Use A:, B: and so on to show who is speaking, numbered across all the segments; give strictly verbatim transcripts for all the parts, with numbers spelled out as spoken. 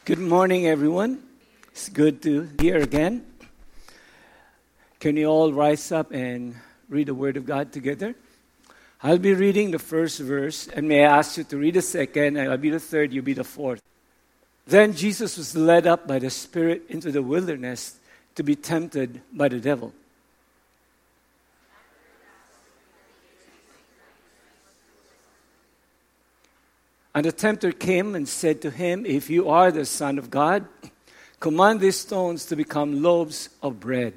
A: Good morning, everyone. It's good to be here again. Can you all rise up and read the Word of God together? I'll be reading the first verse, and may I ask you to read the second, and I'll be the third, you'll be the fourth. Then Jesus was led up by the Spirit into the wilderness to be tempted by the devil. And the tempter came and said to him, "If you are the Son of God, command these stones to become loaves of bread."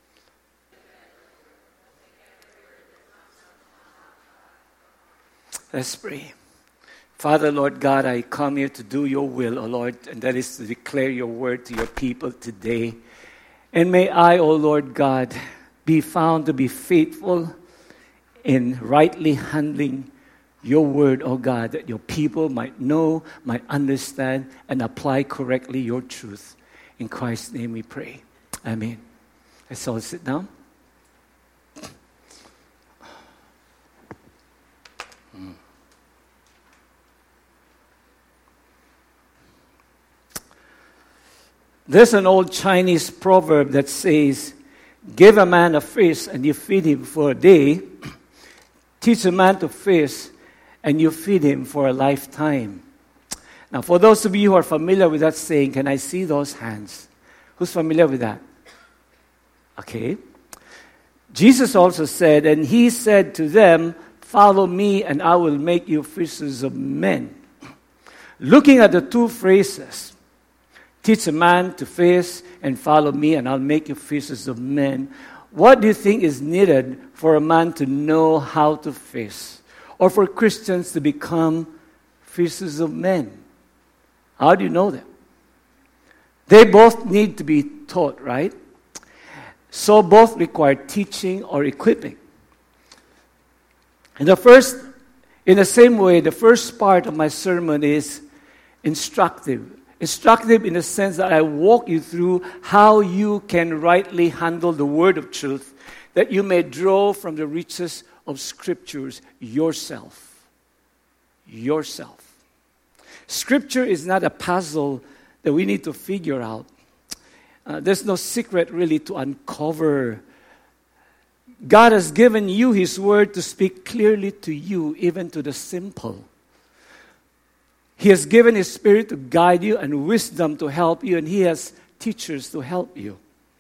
A: Let's pray. Father, Lord God, I come here to do your will, O Lord, and that is to declare your word to your people today. And may I, O Lord God, be found to be faithful in rightly handling your word, O God, that your people might know, might understand, and apply correctly your truth. In Christ's name we pray. Amen. Let's all sit down. There's an old Chinese proverb that says, "Give a man a fish and you feed him for a day. Teach a man to fish and you feed him for a lifetime." Now, for those of you who are familiar with that saying, can I see those hands? Who's familiar with that? Okay. Jesus also said, "And he said to them, 'Follow me and I will make you fishers of men.'" Looking at the two phrases, teach a man to fish and follow me and I'll make you fishers of men. What do you think is needed for a man to know how to fish? Or for Christians to become fishers of men? How do you know that? They both need to be taught, right? So both require teaching or equipping. And the first, in the same way, the first part of my sermon is instructive. Instructive in the sense that I walk you through how you can rightly handle the word of truth, that you may draw from the riches of Scriptures yourself. Yourself. Scripture is not a puzzle that we need to figure out. Uh, there's no secret really to uncover. God has given you His Word to speak clearly to you, even to the simple. He has given His Spirit to guide you and wisdom to help you, and He has teachers to help you.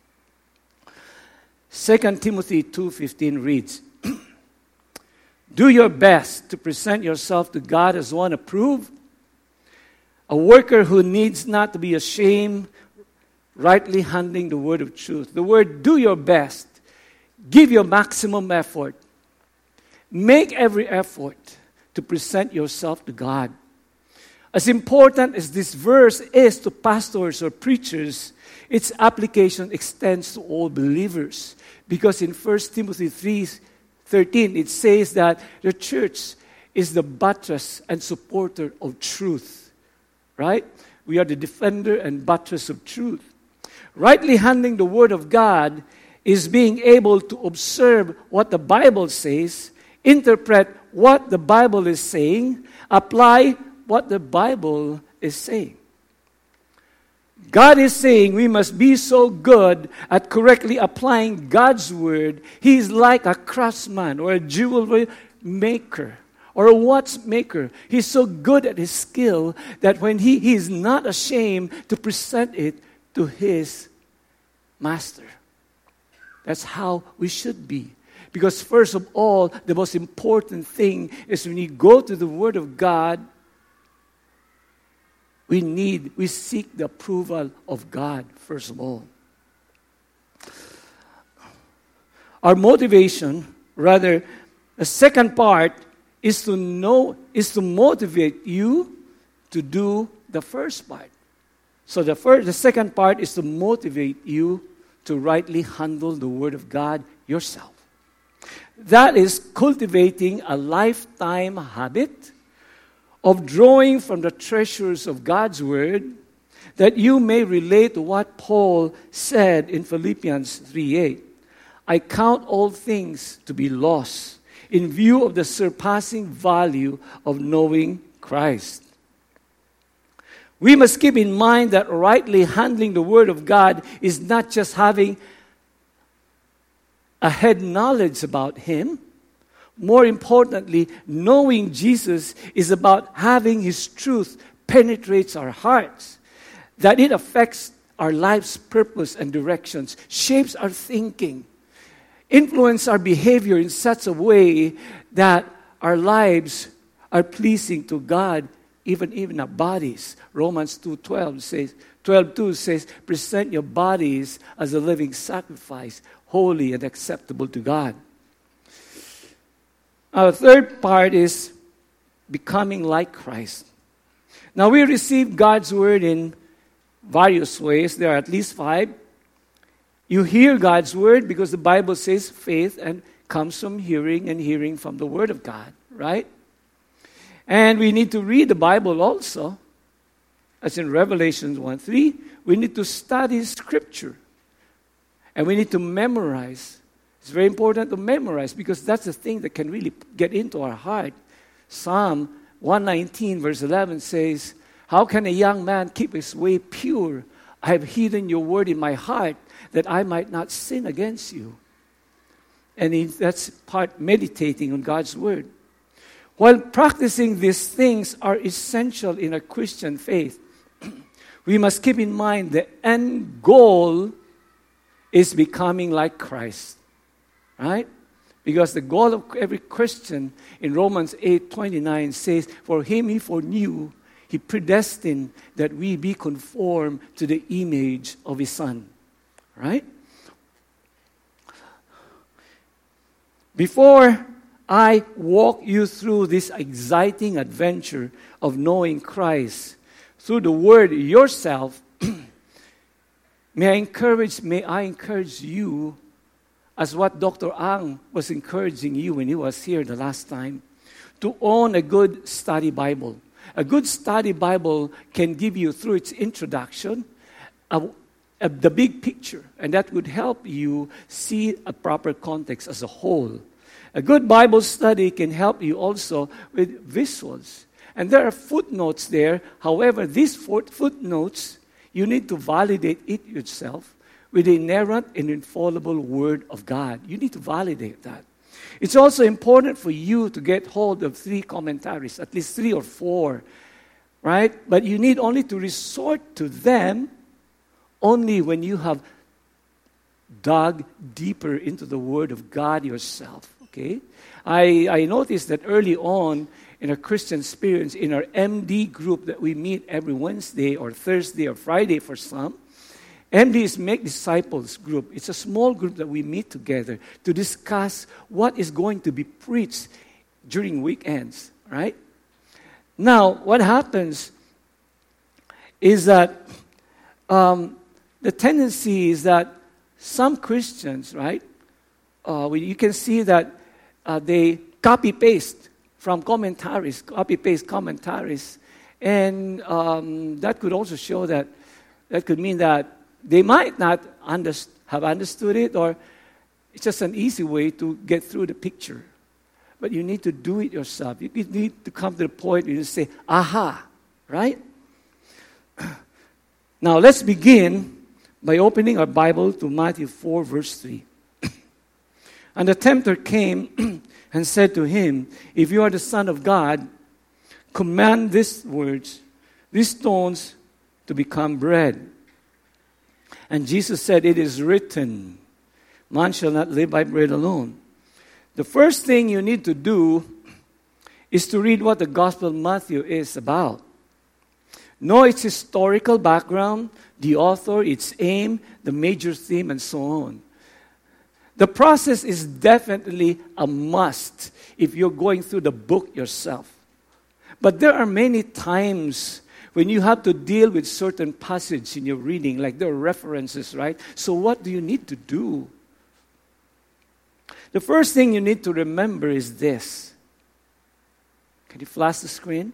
A: Second Timothy two fifteen reads, "Do your best to present yourself to God as one approved, a worker who needs not to be ashamed, rightly handling the word of truth." The word "do your best." Give your maximum effort. Make every effort to present yourself to God. As important as this verse is to pastors or preachers, its application extends to all believers. Because in First Timothy three thirteen, it says that the church is the buttress and supporter of truth. Right? We are the defender and buttress of truth. Rightly handling the Word of God is being able to observe what the Bible says, interpret what the Bible is saying, apply what the Bible is saying. God is saying we must be so good at correctly applying God's Word. He is like a craftsman or a jewelry maker or a watchmaker. He's so good at his skill that when he, he is not ashamed to present it to his master. That's how we should be. Because first of all, the most important thing is when you go to the Word of God, we need, we seek the approval of God, first of all. Our motivation, rather, the second part is to know, is to motivate you to do the first part. So the first, the second part is to motivate you to rightly handle the Word of God yourself. That is cultivating a lifetime habit of drawing from the treasures of God's Word, that you may relate to what Paul said in Philippians three eight. "I count all things to be loss in view of the surpassing value of knowing Christ." We must keep in mind that rightly handling the Word of God is not just having a head knowledge about Him. More importantly, knowing Jesus is about having His truth penetrates our hearts, that it affects our life's purpose and directions, shapes our thinking, influence our behavior in such a way that our lives are pleasing to God, even even our bodies. Romans two twelve says, twelve two says, present your bodies as a living sacrifice, holy and acceptable to God. Our third part is becoming like Christ. Now, we receive God's Word in various ways. There are at least five. You hear God's Word because the Bible says faith and comes from hearing, and hearing from the Word of God, right? And we need to read the Bible also. As in Revelation one three, we need to study Scripture. And we need to memorize. It's very important to memorize because that's the thing that can really get into our heart. Psalm one nineteen verse eleven says, how can a young man keep his way pure? I have hidden your word in my heart that I might not sin against you. And that's part meditating on God's word. While practicing these things are essential in a Christian faith, we must keep in mind the end goal is becoming like Christ. Right? Because the goal of every Christian in Romans eight twenty-nine says, for him he foreknew, he predestined that we be conformed to the image of his Son. Right? Before I walk you through this exciting adventure of knowing Christ through the Word yourself, may I encourage, may I encourage you as what Doctor Ang was encouraging you when he was here the last time, to own a good study Bible. A good study Bible can give you, through its introduction, a, a, the big picture, and that would help you see a proper context as a whole. A good Bible study can help you also with visuals. And there are footnotes there. However, these footnotes, you need to validate it yourself with the inerrant and infallible Word of God. You need to validate that. It's also important for you to get hold of three commentaries, at least three or four, right? But you need only to resort to them only when you have dug deeper into the Word of God yourself, okay? I, I noticed that early on in our Christian experience, in our M D group that we meet every Wednesday or Thursday or Friday for some, M D is Make Disciples group. It's a small group that we meet together to discuss what is going to be preached during weekends, right? Now, what happens is that um, the tendency is that some Christians, right, uh, we, you can see that uh, they copy-paste from commentaries, copy-paste commentaries, and um, that could also show that, that could mean that they might not underst- have understood it, or it's just an easy way to get through the picture. But you need to do it yourself. You need to come to the point where you say, aha, right? Now, let's begin by opening our Bible to Matthew four, verse three. And the tempter came and said to him, if you are the Son of God, command these words, these stones to become bread. And Jesus said, it is written, man shall not live by bread alone. The first thing you need to do is to read what the Gospel of Matthew is about. Know its historical background, the author, its aim, the major theme, and so on. The process is definitely a must if you're going through the book yourself. But there are many times when you have to deal with certain passages in your reading, like there are references, right? So what do you need to do? The first thing you need to remember is this. Can you flash the screen?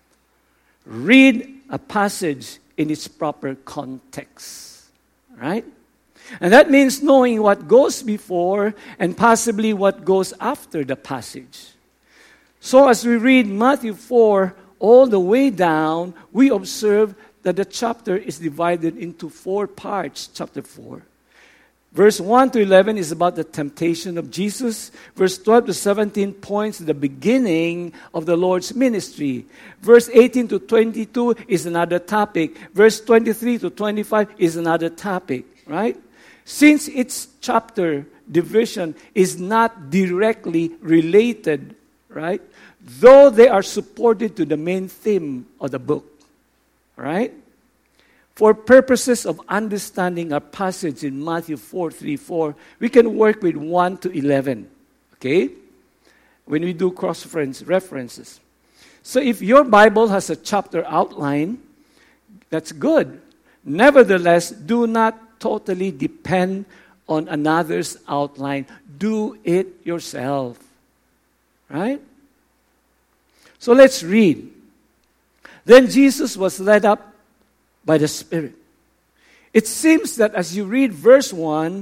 A: Read a passage in its proper context, right? And that means knowing what goes before and possibly what goes after the passage. So as we read Matthew four all the way down, we observe that the chapter is divided into four parts, chapter four. Verse one to eleven is about the temptation of Jesus. Verse twelve to seventeen points to the beginning of the Lord's ministry. Verse eighteen to twenty-two is another topic. Verse twenty-three to twenty-five is another topic, right? Since its chapter division is not directly related, right? Though they are supported to the main theme of the book, right? For purposes of understanding our passage in Matthew four, three, four, we can work with one to eleven, okay? When we do cross-reference references. So if your Bible has a chapter outline, that's good. Nevertheless, do not totally depend on another's outline. Do it yourself, right? So let's read. Then Jesus was led up by the Spirit. It seems that as you read verse one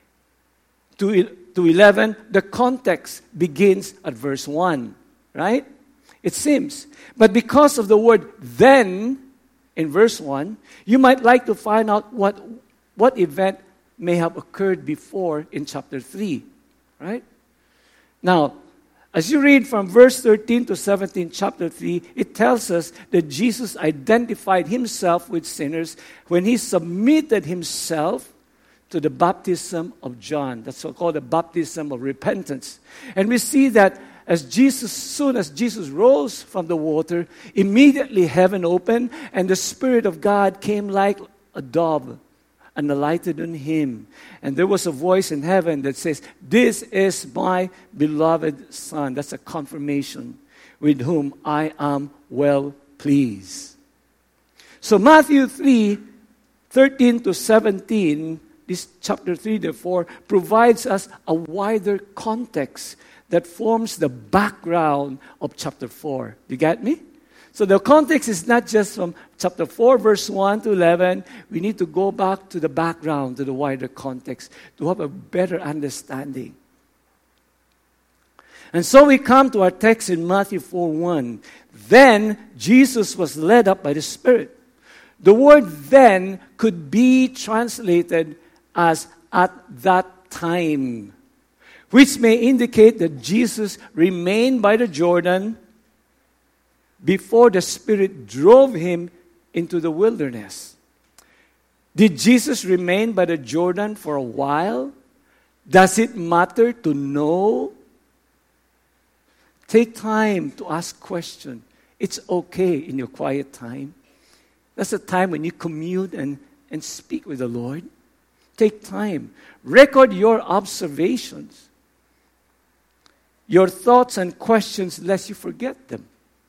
A: to, to eleven, the context begins at verse one, right? It seems. But because of the word then in verse one, you might like to find out what, what event may have occurred before in chapter three, right? Now, as you read from verse thirteen to seventeen, chapter three, it tells us that Jesus identified himself with sinners when he submitted himself to the baptism of John. That's called the baptism of repentance. And we see that as Jesus, soon as Jesus rose from the water, immediately heaven opened and the Spirit of God came like a dove and alighted on him. And there was a voice in heaven that says, "This is my beloved Son." That's a confirmation, with whom I am well pleased. So Matthew three, thirteen to seventeen, this chapter three, therefore, provides us a wider context that forms the background of chapter four. You get me? So the context is not just from chapter four, verse one to eleven. We need to go back to the background, to the wider context, to have a better understanding. And so we come to our text in Matthew four one. Then Jesus was led up by the Spirit. The word then could be translated as at that time, which may indicate that Jesus remained by the Jordan before the Spirit drove him into the wilderness. Did Jesus remain by the Jordan for a while? Does it matter to know? Take time to ask questions. It's okay in your quiet time. That's a time when you commute and, and speak with the Lord. Take time. Record your observations, your thoughts and questions, lest you forget them.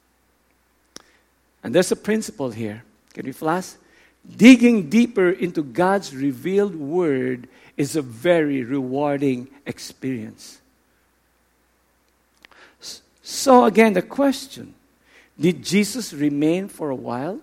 A: And there's a principle here. Can we flash? Digging deeper into God's revealed word is a very rewarding experience. So again, the question, did Jesus remain for a while?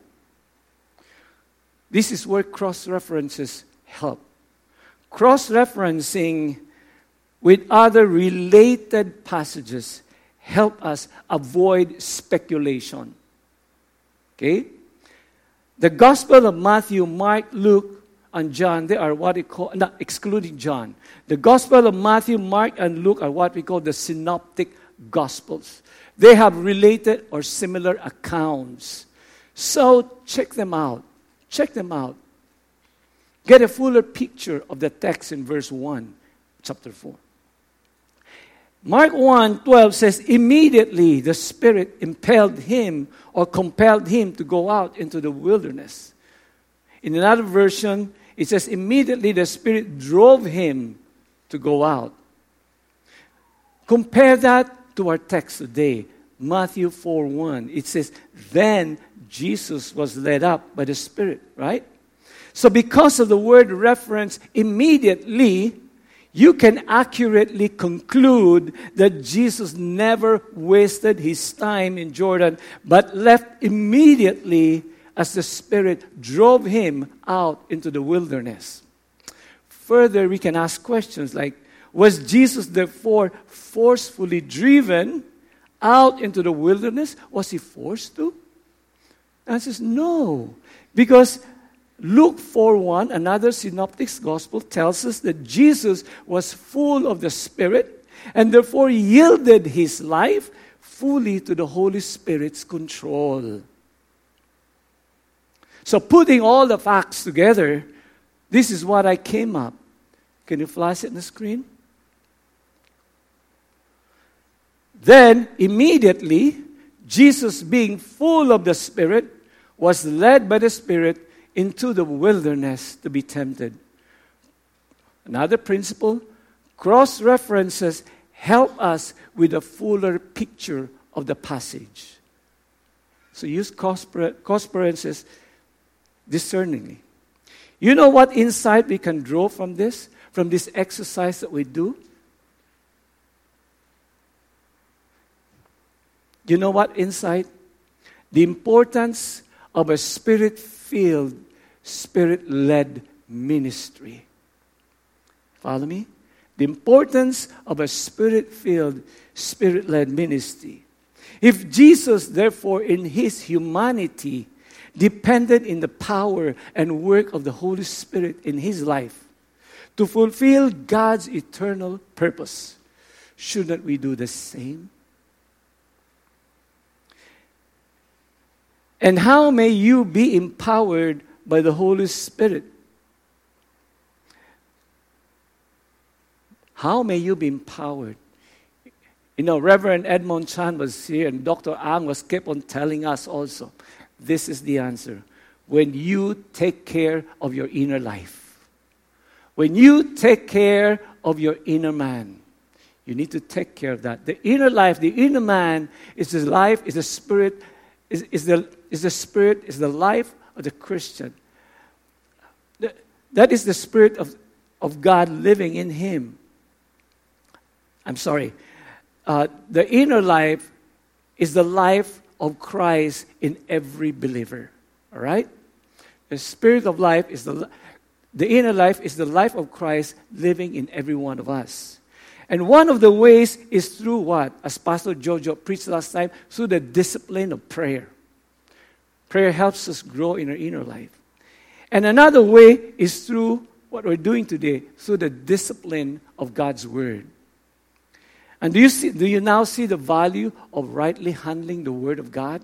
A: This is where cross-references help. Cross-referencing with other related passages help us avoid speculation. Okay? The Gospel of Matthew, Mark, Luke, and John, they are what we call, not excluding John. The Gospel of Matthew, Mark, and Luke are what we call the synoptic Gospels. They have related or similar accounts. So check them out. Check them out. Get a fuller picture of the text in verse one, chapter four. Mark one twelve says, immediately the Spirit impelled him or compelled him to go out into the wilderness. In another version, it says, immediately the Spirit drove him to go out. Compare that to our text today, Matthew four one. It says, then Jesus was led up by the Spirit, right? So because of the word reference, immediately, you can accurately conclude that Jesus never wasted his time in Jordan, but left immediately as the Spirit drove him out into the wilderness. Further, we can ask questions like, was Jesus therefore forcefully driven out into the wilderness? Was he forced to? The answer is no. Because Luke four one, another synoptic gospel, tells us that Jesus was full of the Spirit and therefore yielded his life fully to the Holy Spirit's control. So putting all the facts together, this is what I came up. Can you flash it on the screen? Then, immediately, Jesus, being full of the Spirit, was led by the Spirit into the wilderness to be tempted. Another principle, cross-references help us with a fuller picture of the passage. So use cross-references discerningly. You know what insight we can draw from this, from this exercise that we do? You know what insight? The importance of a Spirit-filled, Spirit-led ministry. Follow me? The importance of a Spirit-filled, Spirit-led ministry. If Jesus, therefore, in his humanity, depended in the power and work of the Holy Spirit in his life to fulfill God's eternal purpose, shouldn't we do the same? And how may you be empowered by the Holy Spirit? How may you be empowered? You know, Reverend Edmond Chan was here and Doctor Ang was kept on telling us also. This is the answer. When you take care of your inner life. When you take care of your inner man. You need to take care of that. The inner life, the inner man is the life, is the spirit, is, is the is the spirit, is the life of the Christian. The, that is the spirit of, of God living in him. I'm sorry. Uh, the inner life is the life of Christ in every believer. All right? The spirit of life is the the inner life is the life of Christ living in every one of us. And one of the ways is through what? As Pastor Jojo preached last time, through the discipline of prayer. Prayer helps us grow in our inner life. And another way is through what we're doing today, through the discipline of God's Word. And do you see, do you now see the value of rightly handling the Word of God?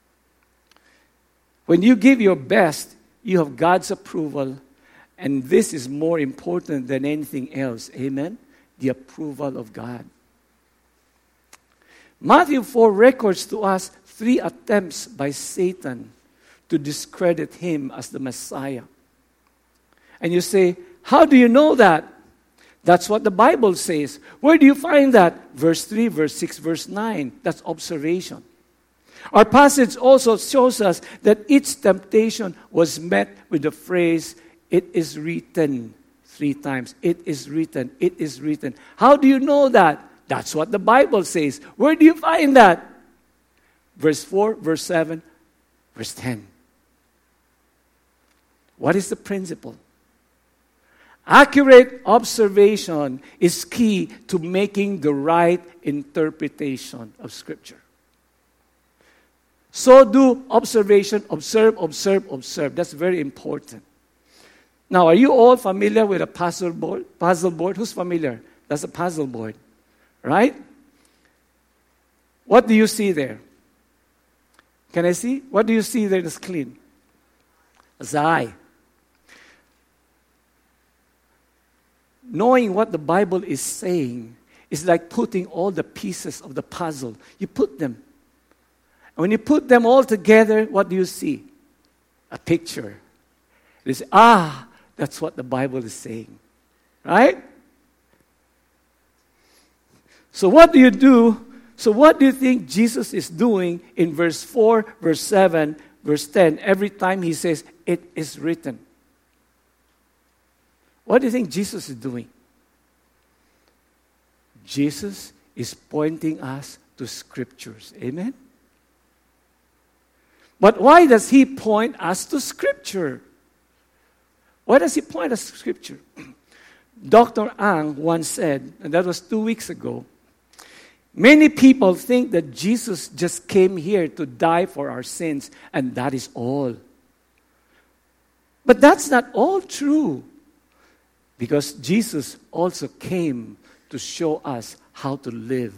A: When you give your best, you have God's approval, and this is more important than anything else. Amen? The approval of God. Matthew four records to us three attempts by Satan to discredit him as the Messiah. And you say, how do you know that? That's what the Bible says. Where do you find that? Verse three, verse six, verse nine. That's observation. Our passage also shows us that each temptation was met with the phrase, it is written, three times. It is written, it is written. How do you know that? That's what the Bible says. Where do you find that? Verse four, verse seven, verse ten. What is the principle? Accurate observation is key to making the right interpretation of Scripture. So do observation, observe, observe, observe. That's very important. Now, are you all familiar with a puzzle board? Puzzle board? Who's familiar? That's a puzzle board, right? What do you see there? Can I see? What do you see there that's clean? That's the eye. Knowing what the Bible is saying is like putting all the pieces of the puzzle. You put them. And when you put them all together, what do you see? A picture. You say, ah, that's what the Bible is saying. Right? So what do you do? So what do you think Jesus is doing in verse four, verse seven, verse ten, every time he says, it is written? What do you think Jesus is doing? Jesus is pointing us to Scriptures. Amen? But why does he point us to Scripture? Why does he point us to Scripture? Doctor Ang once said, and that was two weeks ago, many people think that Jesus just came here to die for our sins, and that is all. But that's not all true, because Jesus also came to show us how to live.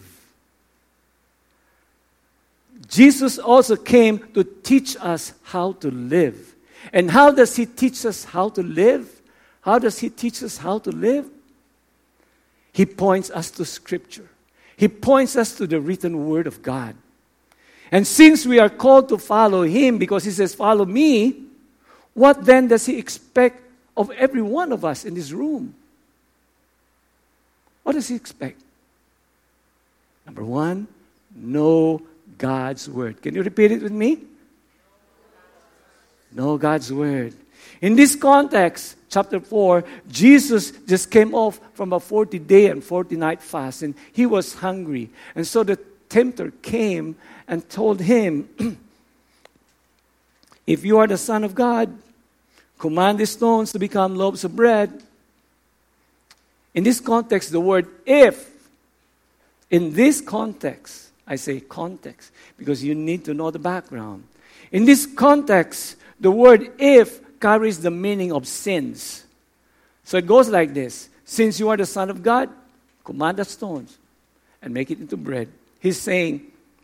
A: Jesus also came to teach us how to live. And how does He teach us how to live? How does He teach us how to live? He points us to Scripture. He points us to the written Word of God. And since we are called to follow Him, because He says, follow me, what then does He expect of every one of us in this room? What does He expect? Number one, know God's Word. Can you repeat it with me? Know God's Word. In this context, chapter four, Jesus just came off from a forty-day and forty-night fast, and He was hungry. And so the tempter came and told Him, if you are the Son of God, command the stones to become loaves of bread. In this context, the word if, in this context, I say context, because you need to know the background. In this context, the word if carries the meaning of sins. So it goes like this. Since you are the Son of God, command the stones and make it into bread. He's saying,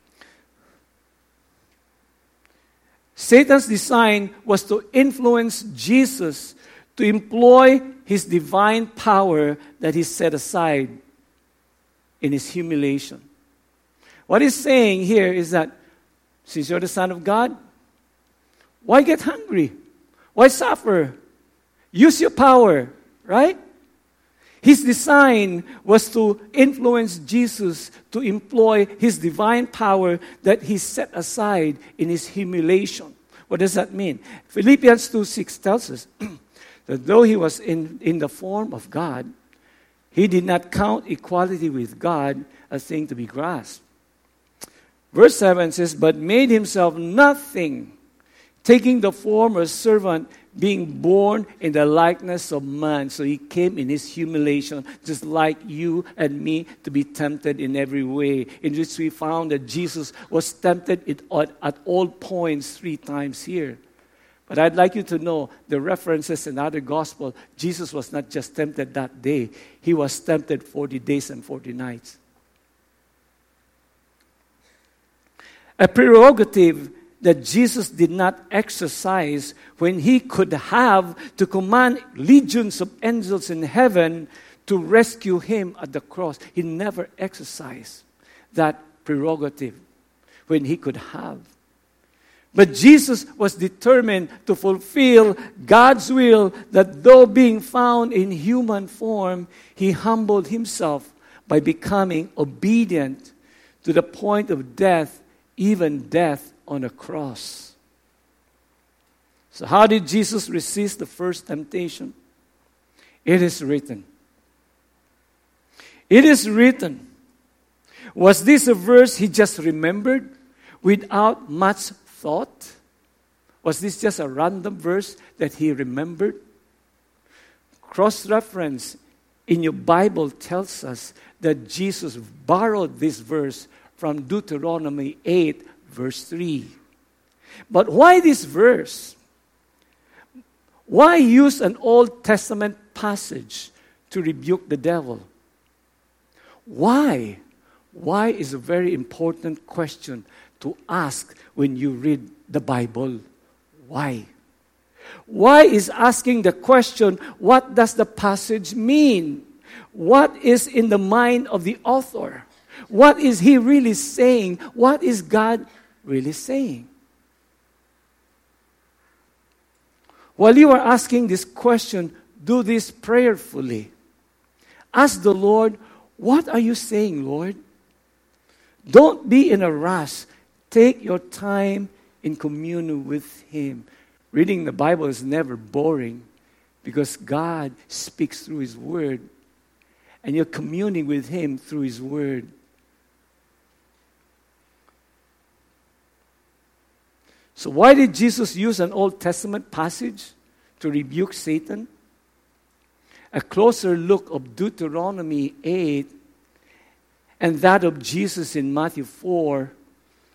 A: Satan's design was to influence Jesus to employ His divine power that He set aside in His humiliation. What He's saying here is that since you're the Son of God, why get hungry? Why suffer? Use your power, right? His design was to influence Jesus to employ His divine power that He set aside in His humiliation. What does that mean? Philippians two six tells us that though He was in, in the form of God, He did not count equality with God a thing to be grasped. Verse seven says, but made Himself nothing, taking the form of a servant, being born in the likeness of man. So He came in His humiliation, just like you and me, to be tempted in every way, in which we found that Jesus was tempted at, at all points three times here. But I'd like you to know the references in other gospel, Jesus was not just tempted that day. He was tempted forty days and forty nights. A prerogative that Jesus did not exercise when He could have to command legions of angels in heaven to rescue Him at the cross. He never exercised that prerogative when He could have. But Jesus was determined to fulfill God's will, that though being found in human form, He humbled Himself by becoming obedient to the point of death, even death on a cross. So how did Jesus resist the first temptation? It is written. It is written. Was this a verse He just remembered without much thought? Was this just a random verse that He remembered? Cross-reference in your Bible tells us that Jesus borrowed this verse from Deuteronomy eight, verse three. But why this verse? Why use an Old Testament passage to rebuke the devil? Why? Why is a very important question to ask when you read the Bible. Why? Why is asking the question, what does the passage mean? What is in the mind of the author? What is he really saying? What is God really saying? While you are asking this question, do this prayerfully. Ask the Lord, what are you saying, Lord? Don't be in a rush. Take your time in communion with Him. Reading the Bible is never boring because God speaks through His Word. And you're communing with Him through His Word. So why did Jesus use an Old Testament passage to rebuke Satan? A closer look of Deuteronomy eight and that of Jesus in Matthew four,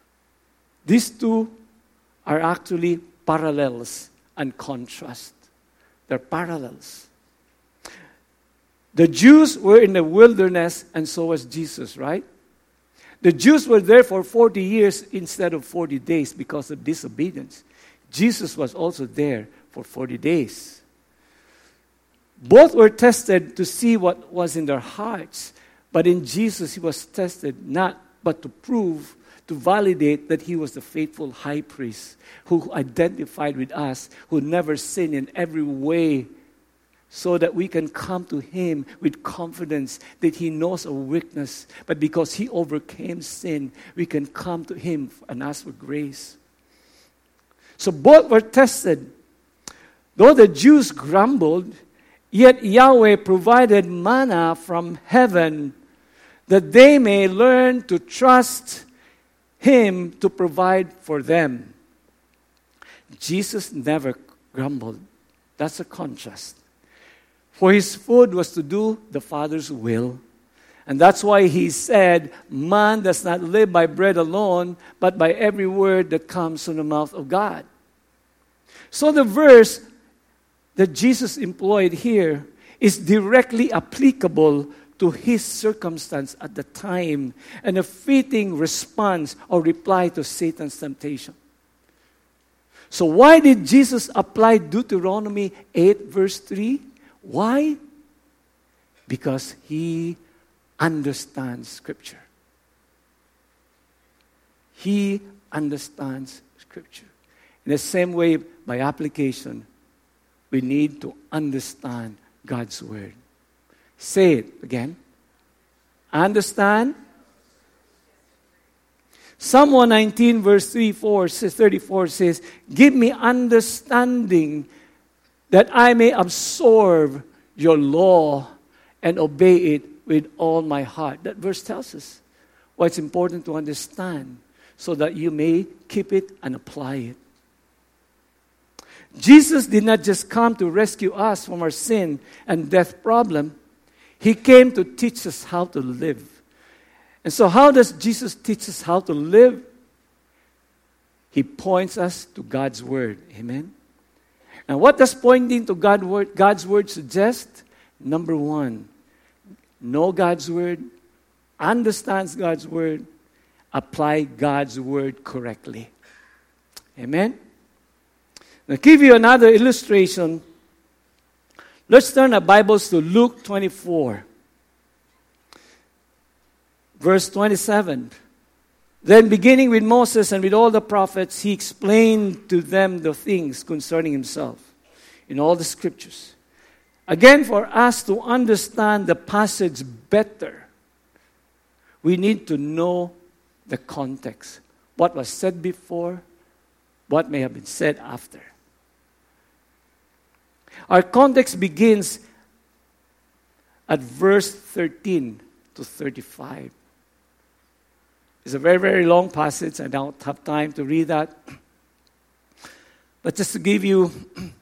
A: these two are actually parallels and contrast. They're parallels. The Jews were in the wilderness, and so was Jesus, right? The Jews were there for forty years instead of forty days because of disobedience. Jesus was also there for forty days. Both were tested to see what was in their hearts. But in Jesus, he was tested not but to prove, to validate that he was the faithful high priest who identified with us, who never sinned in every way, so that we can come to him with confidence that he knows our weakness. But because he overcame sin, we can come to him and ask for grace. So both were tested. Though the Jews grumbled, yet Yahweh provided manna from heaven that they may learn to trust him to provide for them. Jesus never grumbled. That's a contrast. For his food was to do the Father's will. And that's why he said, man does not live by bread alone, but by every word that comes from the mouth of God. So the verse that Jesus employed here is directly applicable to his circumstance at the time and a fitting response or reply to Satan's temptation. So why did Jesus apply Deuteronomy eight verse three? Why? Because he understands Scripture. He understands Scripture. In the same way, by application, we need to understand God's Word. Say it again. Understand. Psalm one nineteen verse three, four, thirty-four says, give me understanding that I may absorb your law and obey it with all my heart. That verse tells us why it's important to understand so that you may keep it and apply it. Jesus did not just come to rescue us from our sin and death problem. He came to teach us how to live. And so how does Jesus teach us how to live? He points us to God's Word. Amen? And what does pointing to God word, God's Word suggest? Number one, know God's Word, understands God's Word, apply God's Word correctly. Amen? I'll give you another illustration. Let's turn our Bibles to Luke twenty-four, verse twenty-seven. Then beginning with Moses and with all the prophets, he explained to them the things concerning himself in all the scriptures. Again, for us to understand the passage better, we need to know the context. What was said before, what may have been said after. Our context begins at verse thirteen to thirty-five. It's a very, very long passage. I don't have time to read that. But just to give you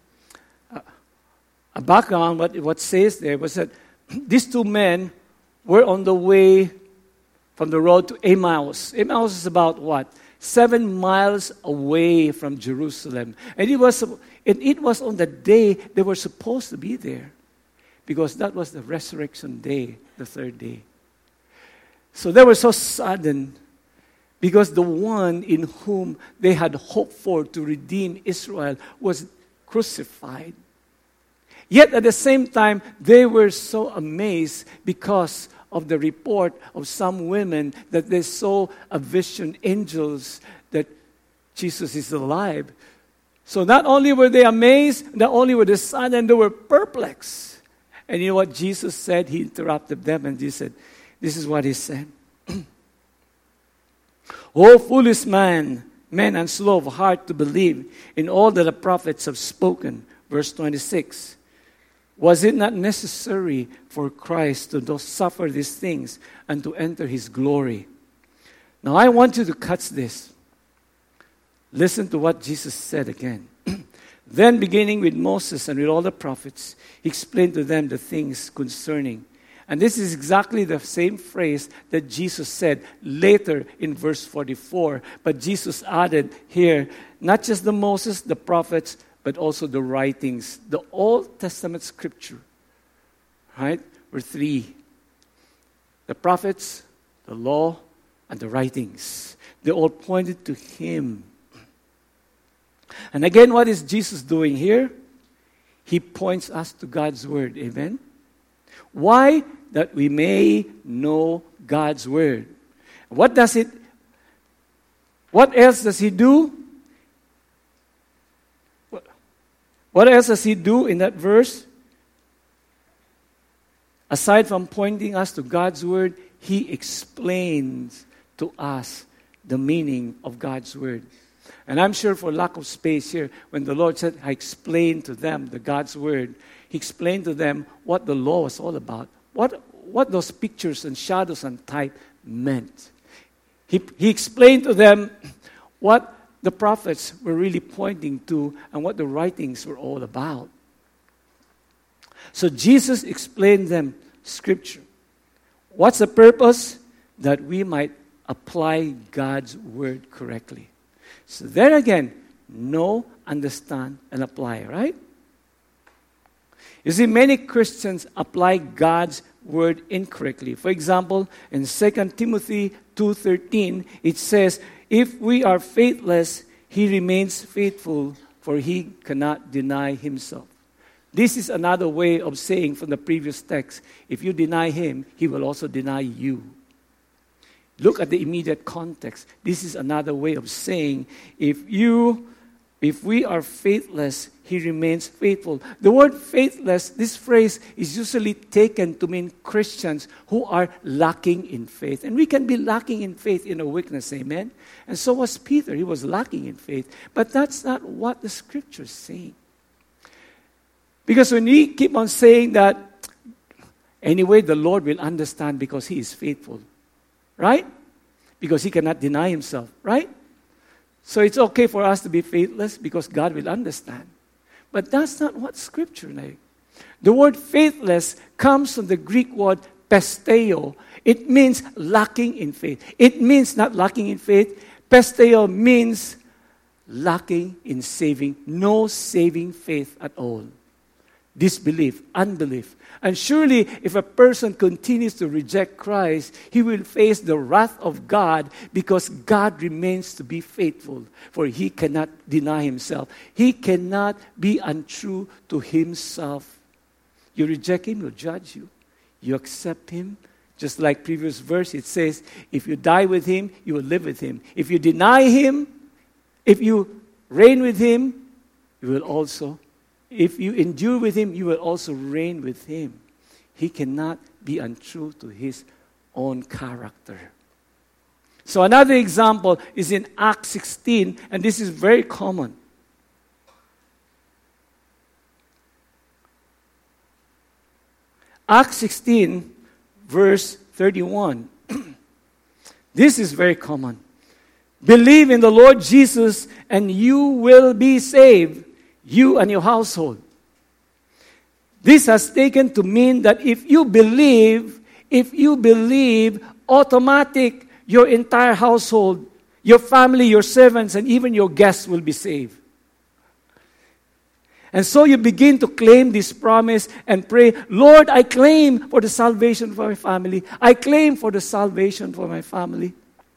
A: a background, what, what says there was that these two men were on the way from the road to Emmaus. Emmaus is about what? Seven miles away from Jerusalem. And it was, and it was on the day they were supposed to be there. Because that was the resurrection day, the third day. So they were so saddened because the one in whom they had hoped for to redeem Israel was crucified. Yet at the same time, they were so amazed because of the report of some women that they saw a vision, angels, that Jesus is alive. So not only were they amazed, not only were they saddened, they were perplexed. And you know what Jesus said? He interrupted them and he said, this is what he said. O foolish man, men and slow of heart to believe in all that the prophets have spoken. Verse twenty-six. Was it not necessary for Christ to suffer these things and to enter his glory? Now I want you to catch this. Listen to what Jesus said again. Then beginning with Moses and with all the prophets, he explained to them the things concerning. And this is exactly the same phrase that Jesus said later in verse forty-four. But Jesus added here, not just the Moses, the prophets, but also the writings. The Old Testament scripture, right, were three. The prophets, the law, and the writings. They all pointed to Him. And again, what is Jesus doing here? He points us to God's Word. Amen? Why? That we may know God's Word. What does it, what else does He do? What else does He do in that verse? Aside from pointing us to God's Word, He explains to us the meaning of God's Word. And I'm sure for lack of space here, when the Lord said, I explained to them the God's Word, He explained to them what the law was all about, what, what those pictures and shadows and type meant. He, he explained to them what the prophets were really pointing to and what the writings were all about. So Jesus explained them Scripture. What's the purpose? That we might apply God's Word correctly. So there again, know, understand, and apply, right? You see, many Christians apply God's Word incorrectly. For example, in Second Timothy two thirteen, it says, if we are faithless, He remains faithful, for He cannot deny Himself. This is another way of saying from the previous text, if you deny Him, He will also deny you. Look at the immediate context. This is another way of saying, if you, if we are faithless, He remains faithful. The word faithless, this phrase is usually taken to mean Christians who are lacking in faith. And we can be lacking in faith in a weakness, amen? And so was Peter. He was lacking in faith. But that's not what the Scripture is saying. Because when we keep on saying that, anyway, the Lord will understand because He is faithful. Right? Because He cannot deny Himself. Right? So it's okay for us to be faithless because God will understand. But that's not what Scripture is. The word faithless comes from the Greek word pesteo. It means lacking in faith. It means not lacking in faith. Pesteo means lacking in saving, no saving faith at all. Disbelief, unbelief. And surely, if a person continues to reject Christ, he will face the wrath of God because God remains to be faithful, for He cannot deny Himself. He cannot be untrue to Himself. You reject Him, He'll judge you. You accept Him, just like previous verse, it says, if you die with Him, you will live with Him. If you deny Him, if you reign with Him, you will also If you endure with Him, you will also reign with Him. He cannot be untrue to His own character. So another example is in Acts sixteen, and this is very common. Acts sixteen, verse thirty-one. This is very common. Believe in the Lord Jesus, and you will be saved, you and your household. This has taken to mean that if you believe, if you believe, automatic, your entire household, your family, your servants, and even your guests will be saved. And so you begin to claim this promise and pray, Lord, I claim for the salvation for my family. I claim for the salvation for my family.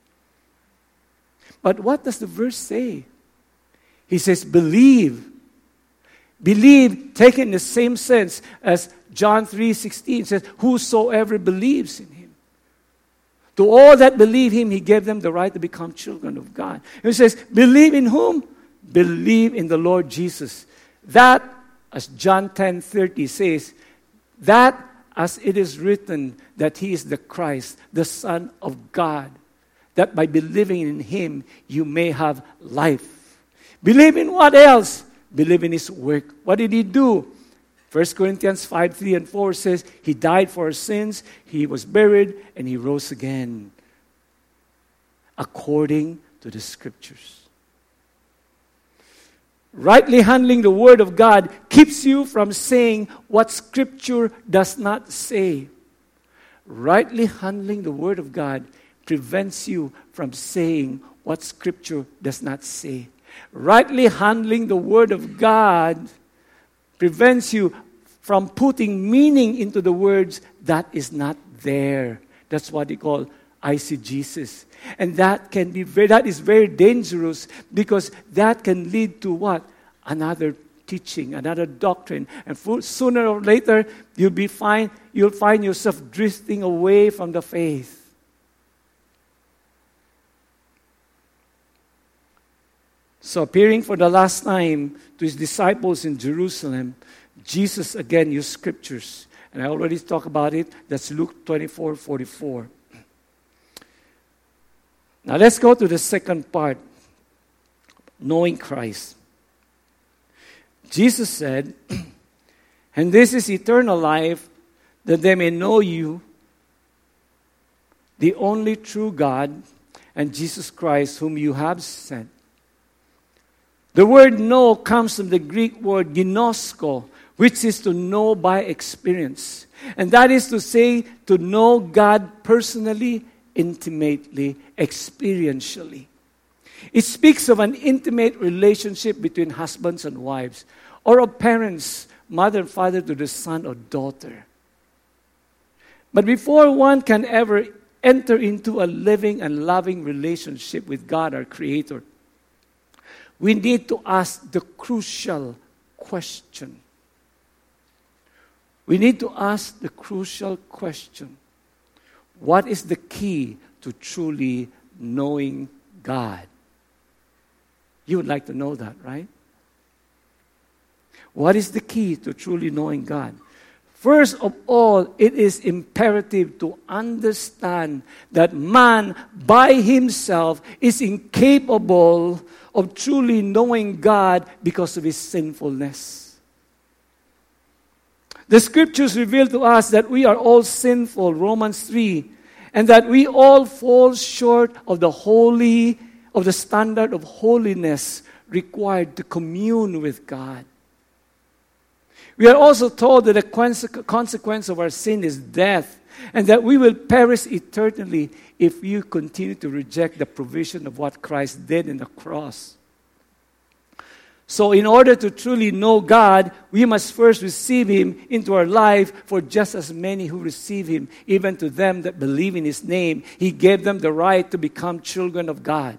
A: But what does the verse say? He says, believe. Believe, taken in the same sense as John three sixteen says, whosoever believes in Him. To all that believe Him, He gave them the right to become children of God. And He says, believe in whom? Believe in the Lord Jesus. That, as John ten thirty says, that as it is written, that He is the Christ, the Son of God, that by believing in Him, you may have life. Believe in what else? Believe in His work. What did He do? First Corinthians five, three and four says, He died for our sins, He was buried, and He rose again. According to the Scriptures. Rightly handling the Word of God keeps you from saying what Scripture does not say. Rightly handling the Word of God prevents you from saying what Scripture does not say. Rightly handling the Word of God prevents you from putting meaning into the words that is not there. That's what they call eisegesis. And that can be very, that is very dangerous because that can lead to what? Another teaching, another doctrine. And for, sooner or later, you'll be fine, you'll find yourself drifting away from the faith. So appearing for the last time to his disciples in Jerusalem, Jesus again used scriptures. And I already talked about it. That's Luke twenty-four forty-four. Now let's go to the second part, knowing Christ. Jesus said, and this is eternal life, that they may know you, the only true God, and Jesus Christ, whom you have sent. The word know comes from the Greek word ginosko, which is to know by experience. And that is to say, to know God personally, intimately, experientially. It speaks of an intimate relationship between husbands and wives, or of parents, mother and father to the son or daughter. But before one can ever enter into a living and loving relationship with God, our Creator, we need to ask the crucial question. We need to ask the crucial question. What is the key to truly knowing God? You would like to know that, right? What is the key to truly knowing God? First of all, it is imperative to understand that man by himself is incapable of truly knowing God because of his sinfulness. The scriptures reveal to us that we are all sinful, Romans three, and that we all fall short of the holy, of the standard of holiness required to commune with God. We are also told that the consequence of our sin is death, and that we will perish eternally if you continue to reject the provision of what Christ did in the cross. So in order to truly know God, we must first receive Him into our life. For just as many who receive Him, even to them that believe in His name, He gave them the right to become children of God.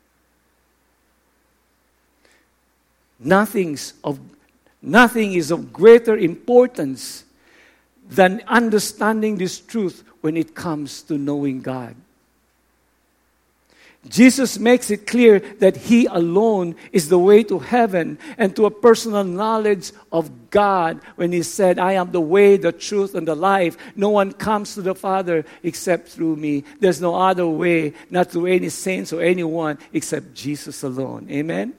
A: Nothing's of, nothing is of greater importance than understanding this truth when it comes to knowing God. Jesus makes it clear that He alone is the way to heaven and to a personal knowledge of God when He said, I am the way, the truth, and the life. No one comes to the Father except through me. There's no other way, not through any saints or anyone except Jesus alone. Amen?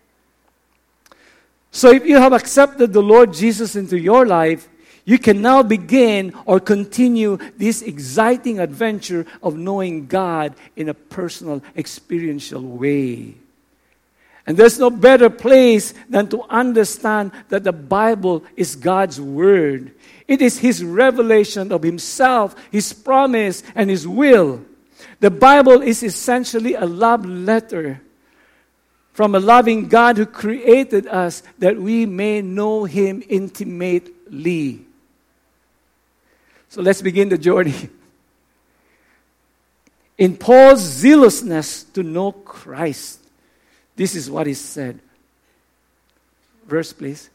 A: So if you have accepted the Lord Jesus into your life, you can now begin or continue this exciting adventure of knowing God in a personal, experiential way. And there's no better place than to understand that the Bible is God's Word. It is His revelation of Himself, His promise, and His will. The Bible is essentially a love letter from a loving God who created us that we may know Him intimately. So let's begin the journey. In Paul's zealousness to know Christ, this is what he said. Verse, please.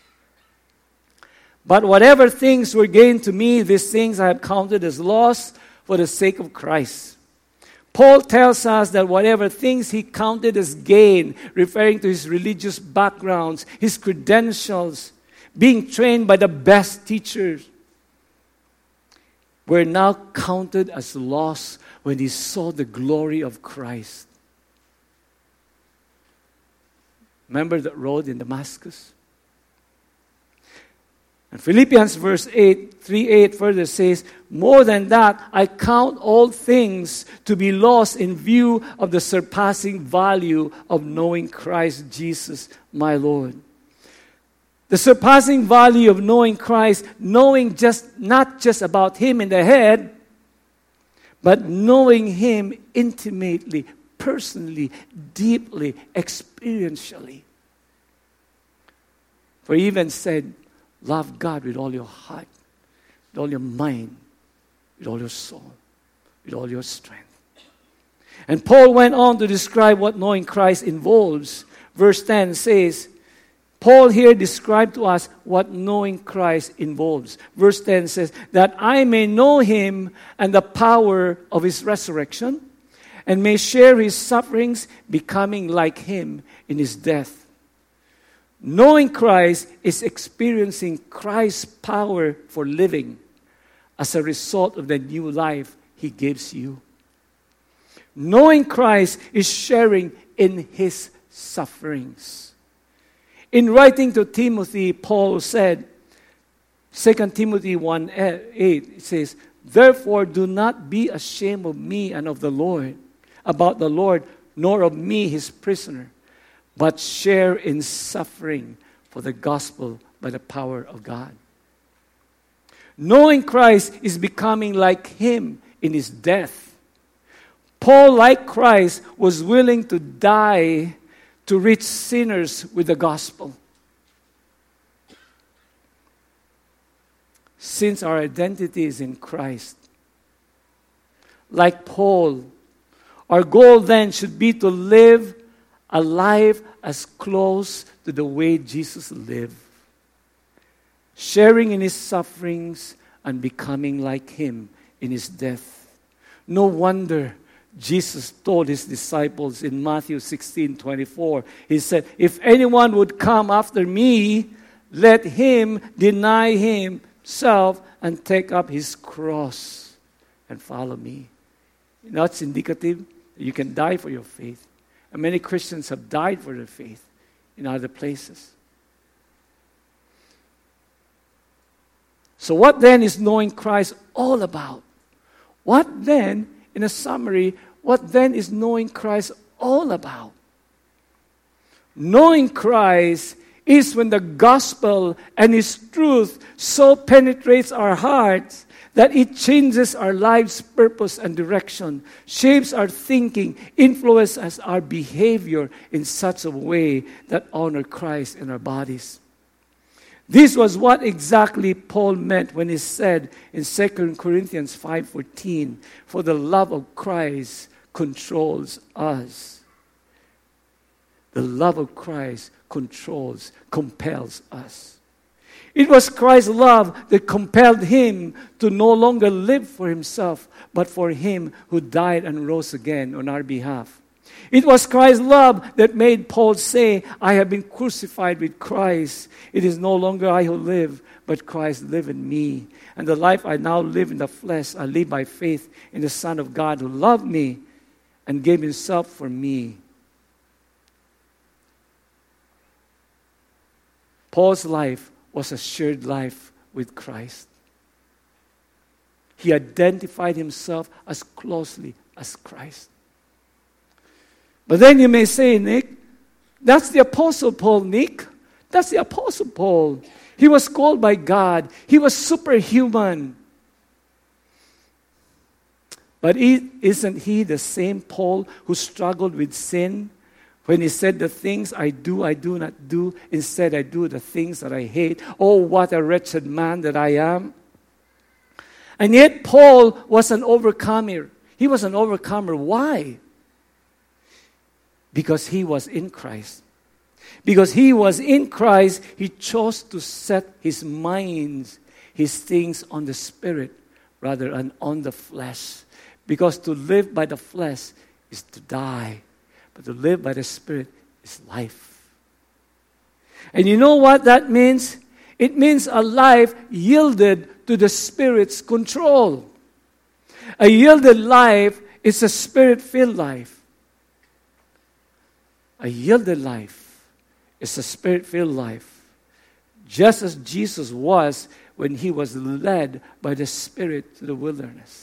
A: But whatever things were gained to me, these things I have counted as loss for the sake of Christ. Paul tells us that whatever things he counted as gain, referring to his religious backgrounds, his credentials, being trained by the best teachers, were now counted as loss when he saw the glory of Christ. Remember that road in Damascus? And Philippians verse eight, three eight further says, more than that, I count all things to be lost in view of the surpassing value of knowing Christ Jesus, my Lord. The surpassing value of knowing Christ, knowing just not just about Him in the head, but knowing Him intimately, personally, deeply, experientially. For he even said, love God with all your heart, with all your mind, with all your soul, with all your strength. And Paul went on to describe what knowing Christ involves. Verse ten says, Paul here described to us what knowing Christ involves. Verse ten says, that I may know him and the power of his resurrection, and may share his sufferings, becoming like him in his death. Knowing Christ is experiencing Christ's power for living as a result of the new life he gives you. Knowing Christ is sharing in his sufferings. In writing to Timothy, Paul said, Second Timothy one eight, it says, therefore do not be ashamed of me and of the Lord, about the Lord, nor of me his prisoner, but share in suffering for the gospel by the power of God. Knowing Christ is becoming like him in his death. Paul, like Christ, was willing to die to reach sinners with the gospel. Since our identity is in Christ, like Paul, our goal then should be to live a life as close to the way Jesus lived, sharing in his sufferings and becoming like him in his death. No wonder Jesus told his disciples in Matthew sixteen twenty-four, he said, if anyone would come after me, let him deny himself and take up his cross and follow me. You know, it's indicative that you can die for your faith. And many Christians have died for their faith in other places. So what then is knowing Christ all about? What then, in a summary, what then is knowing Christ all about? Knowing Christ is when the gospel and his truth so penetrates our hearts that it changes our life's purpose and direction, shapes our thinking, influences our behavior in such a way that honor Christ in our bodies. This was what exactly Paul meant when he said in Second Corinthians five fourteen, for the love of Christ controls us. The love of Christ controls, compels us. It was Christ's love that compelled him to no longer live for himself, but for him who died and rose again on our behalf. It was Christ's love that made Paul say, I have been crucified with Christ. It is no longer I who live, but Christ lives in me. And the life I now live in the flesh, I live by faith in the Son of God who loved me and gave himself for me. Paul's life was a shared life with Christ. He identified himself as closely as Christ. But then you may say, Nick, that's the Apostle Paul, Nick. That's the Apostle Paul. He was called by God. He was superhuman. But isn't he the same Paul who struggled with sin? When he said, the things I do, I do not do. Instead, I do the things that I hate. Oh, what a wretched man that I am. And yet, Paul was an overcomer. He was an overcomer. Why? Because he was in Christ. Because he was in Christ, he chose to set his minds, his things on the Spirit rather than on the flesh. Because to live by the flesh is to die. But to live by the Spirit is life. And you know what that means? It means a life yielded to the Spirit's control. A yielded life is a Spirit-filled life. A yielded life is a Spirit-filled life. Just as Jesus was when he was led by the Spirit to the wilderness.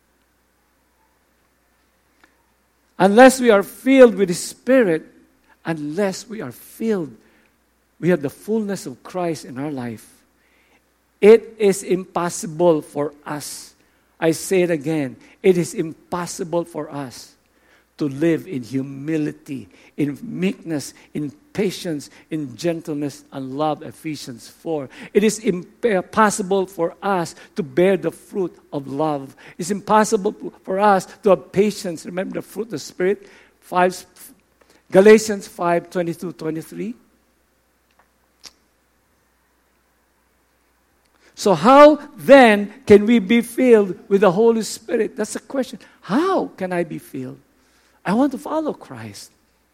A: Unless we are filled with the Spirit, unless we are filled, we have the fullness of Christ in our life, it is impossible for us. I say it again. It is impossible for us to live in humility, in meekness, in patience, in gentleness and love, Ephesians four. It is impossible for us to bear the fruit of love. It's impossible for us to have patience. Remember the fruit of the Spirit? Five, Galatians five, twenty-two, twenty-three. So how then can we be filled with the Holy Spirit? That's the question. How can I be filled? I want to follow Christ.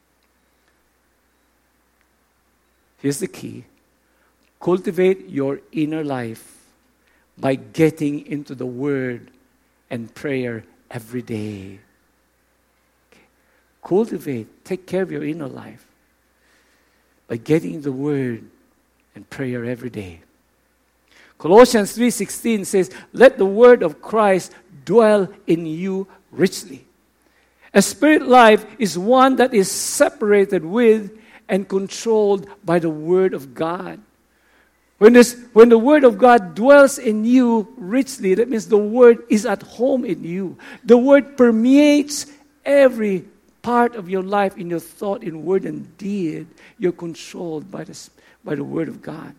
A: Here's the key. Cultivate your inner life by getting into the Word and prayer every day. Okay. Cultivate, take care of your inner life by getting in the Word and prayer every day. Colossians three sixteen says, "Let the word of Christ dwell in you richly." A spirit life is one that is separated with and controlled by the Word of God. When, this, when the Word of God dwells in you richly, that means the Word is at home in you. The Word permeates every part of your life, in your thought, in word and deed. You're controlled by the, by the Word of God.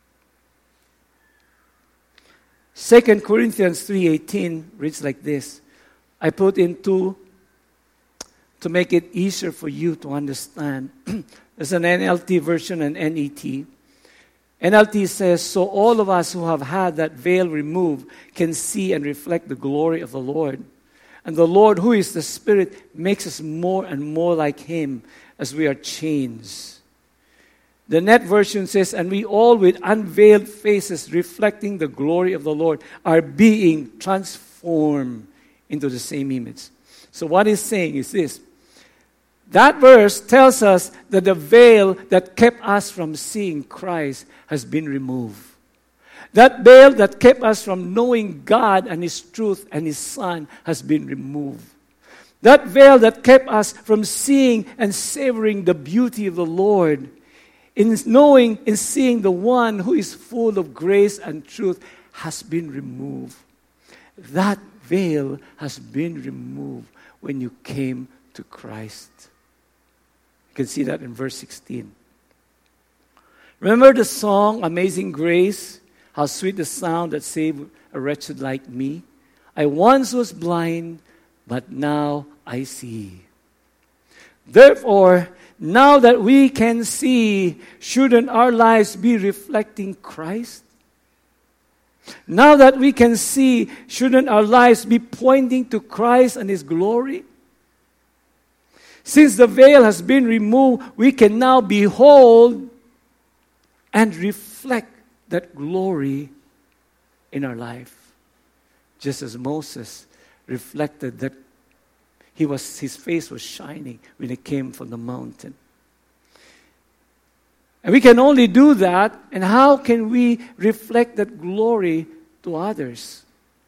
A: Second Corinthians three eighteen reads like this. I put in two to make it easier for you to understand. There's an N L T version and N E T. N L T says, "So all of us who have had that veil removed can see and reflect the glory of the Lord. And the Lord, who is the Spirit, makes us more and more like Him as we are changed." The Net version says, "And we all with unveiled faces reflecting the glory of the Lord are being transformed into the same image." So what he's saying is this. That verse tells us that the veil that kept us from seeing Christ has been removed. That veil that kept us from knowing God and His truth and His Son has been removed. That veil that kept us from seeing and savoring the beauty of the Lord, in knowing and seeing the one who is full of grace and truth, has been removed. That veil has been removed when you came to Christ. You can see that in verse sixteen. Remember the song, Amazing Grace? How sweet the sound that saved a wretched like me. I once was blind, but now I see. Therefore, now that we can see, shouldn't our lives be reflecting Christ? Now that we can see, shouldn't our lives be pointing to Christ and His glory? Since the veil has been removed, we can now behold and reflect that glory in our life. Just as Moses reflected that He was, his face was shining when he came from the mountain. And we can only do that, and how can we reflect that glory to others?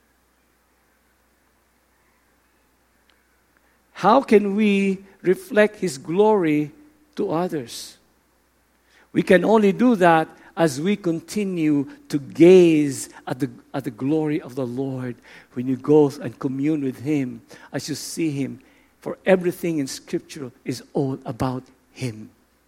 A: How can we reflect His glory to others? We can only do that as we continue to gaze at the, at the glory of the Lord. When you go and commune with Him, as you see Him, for everything in Scripture is all about Him.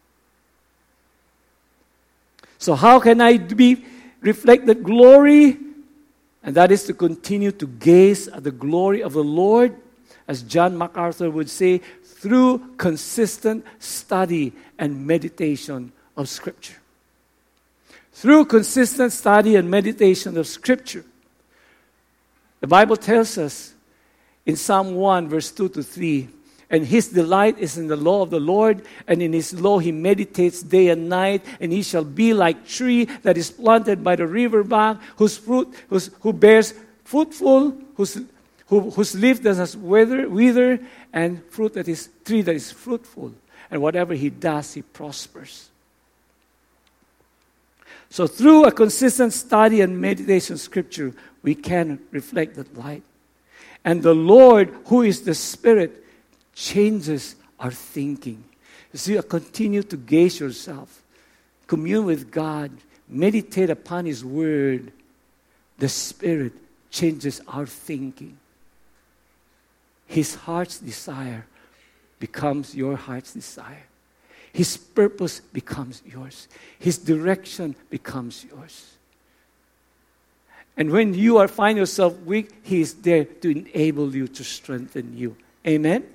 A: So how can I be reflect that glory? And that is to continue to gaze at the glory of the Lord, as John MacArthur would say, through consistent study and meditation of Scripture. Through consistent study and meditation of Scripture. The Bible tells us in Psalm one, verse two to three, "And his delight is in the law of the Lord, and in his law he meditates day and night, and he shall be like tree that is planted by the river bank, whose fruit, whose, who bears fruitful, whose, who, whose leaf does not wither, wither, and fruit that is tree that is fruitful. And whatever he does, he prospers." So through a consistent study and meditation of Scripture, we can reflect that light. And the Lord, who is the Spirit, changes our thinking. So you continue to gaze yourself, commune with God, meditate upon His Word. The Spirit changes our thinking. His heart's desire becomes your heart's desire. His purpose becomes yours. His direction becomes yours. And when you are find yourself weak, He is there to enable you, to strengthen you. Amen?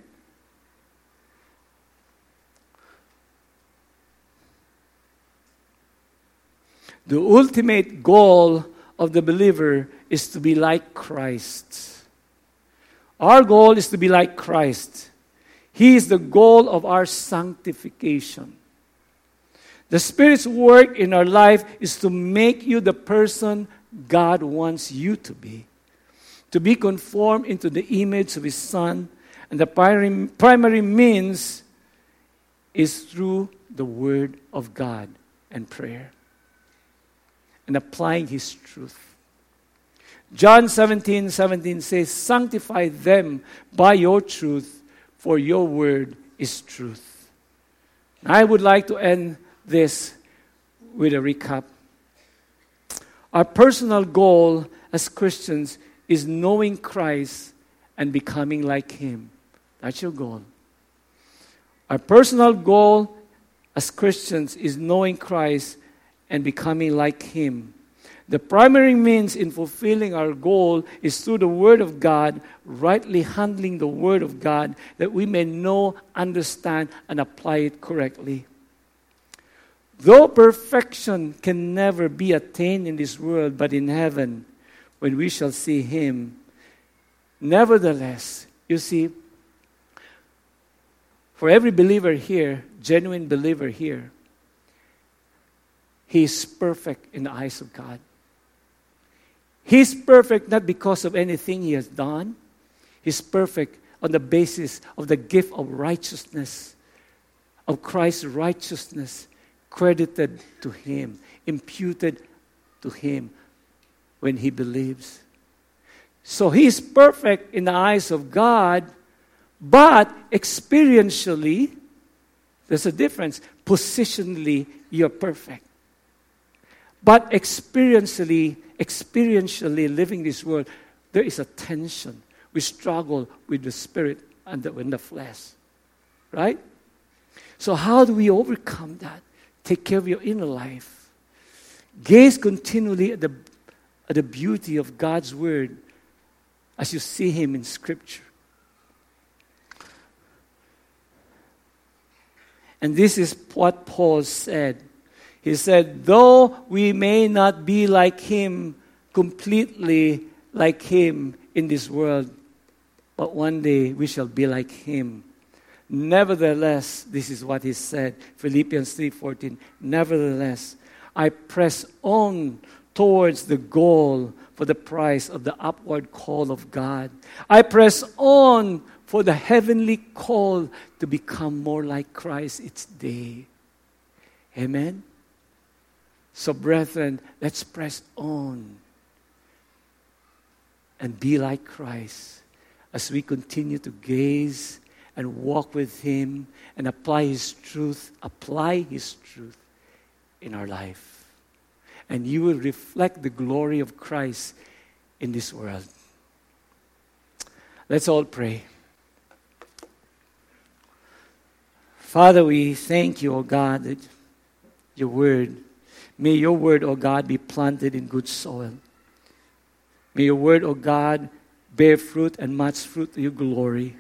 A: The ultimate goal of the believer is to be like Christ. Our goal is to be like Christ. He is the goal of our sanctification. The Spirit's work in our life is to make you the person God wants you to be. To be conformed into the image of His Son. And the primary, primary means is through the Word of God and prayer. And applying His truth. John seventeen seventeen says, sanctify them by your truth, for your word is truth. I would like to end this with a recap. Our personal goal as Christians is knowing Christ and becoming like Him. That's your goal. Our personal goal as Christians is knowing Christ and becoming like Him. The primary means in fulfilling our goal is through the Word of God, rightly handling the Word of God, that we may know, understand, and apply it correctly. Though perfection can never be attained in this world, but in heaven, when we shall see Him, nevertheless, you see, for every believer here, genuine believer here, he is perfect in the eyes of God. He's perfect not because of anything he has done. He's perfect on the basis of the gift of righteousness, of Christ's righteousness credited to him, imputed to him when he believes. So he's perfect in the eyes of God, but experientially, there's a difference. Positionally, you're perfect. But experientially, experientially living this world, there is a tension. We struggle with the spirit and the, and the flesh. Right? So how do we overcome that? Take care of your inner life. Gaze continually at the, at the beauty of God's Word as you see Him in Scripture. And this is what Paul said. He said, though we may not be like Him, completely like Him in this world, but one day we shall be like Him. Nevertheless, this is what he said, Philippians three fourteen, nevertheless, I press on towards the goal for the prize of the upward call of God. I press on for the heavenly call to become more like Christ each day. Amen? So, brethren, let's press on and be like Christ as we continue to gaze and walk with Him and apply His truth, apply His truth in our life. And you will reflect the glory of Christ in this world. Let's all pray. Father, we thank you, O God, that your word, may your word, O God, be planted in good soil. May your word, O God, bear fruit and much fruit to your glory.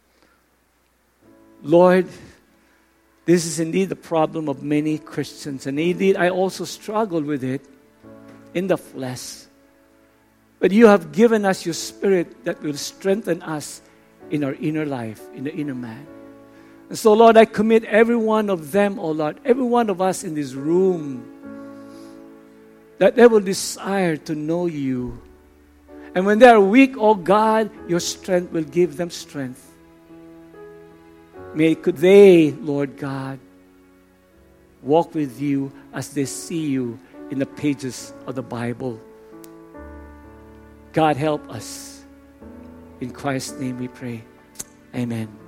A: Lord, this is indeed the problem of many Christians. And indeed, I also struggle with it in the flesh. But you have given us your Spirit that will strengthen us in our inner life, in the inner man. And so, Lord, I commit every one of them, oh Lord, every one of us in this room, that they will desire to know you. And when they are weak, oh God, your strength will give them strength. May could they, Lord God, walk with you as they see you in the pages of the Bible. God, help us. In Christ's name we pray. Amen.